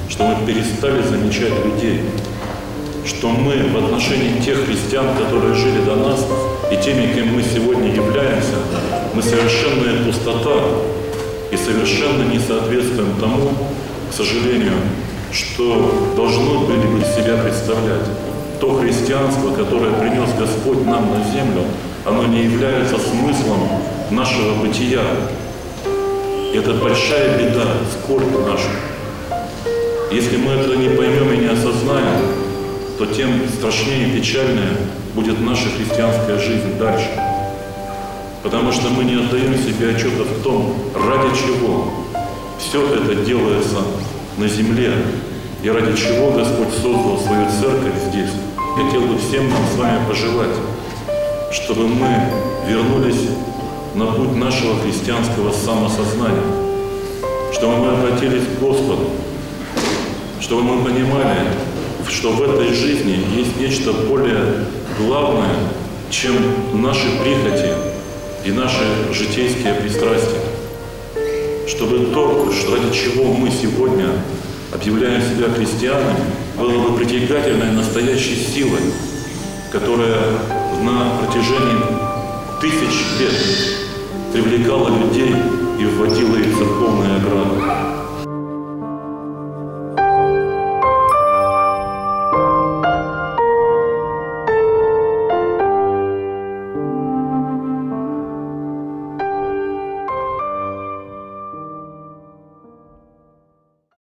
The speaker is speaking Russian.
что мы перестали замечать людей, что мы в отношении тех христиан, которые жили до нас, и теми, кем мы сегодня являемся, мы совершенная пустота и совершенно не соответствуем тому, к сожалению, что должны были бы из себя представлять. То христианство, которое принес Господь нам на землю, оно не является смыслом нашего бытия. Это большая беда, скорбь наша. Если мы это не поймем и не осознаем, то тем страшнее и печальнее будет наша христианская жизнь дальше. Потому что мы не отдаем себе отчета в том, ради чего все это делается на земле, и ради чего Господь создал свою церковь здесь. Хотел бы всем нам с вами пожелать, чтобы мы вернулись на путь нашего христианского самосознания, чтобы мы обратились к Господу, чтобы мы понимали, что в этой жизни есть нечто более главное, чем наши прихоти и наши житейские пристрастия. Чтобы то, ради чего мы сегодня объявляем себя христианами, было бы притягательной настоящей силой, которая на протяжении тысяч лет привлекала людей и вводила их в церковные ограды.